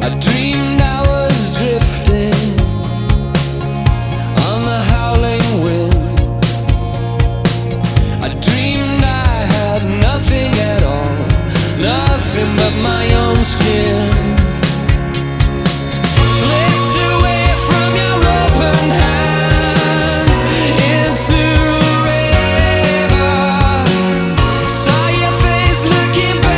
I dreamed I was drifting on the howling wind. I dreamed I had nothing at all, nothing but my own skin.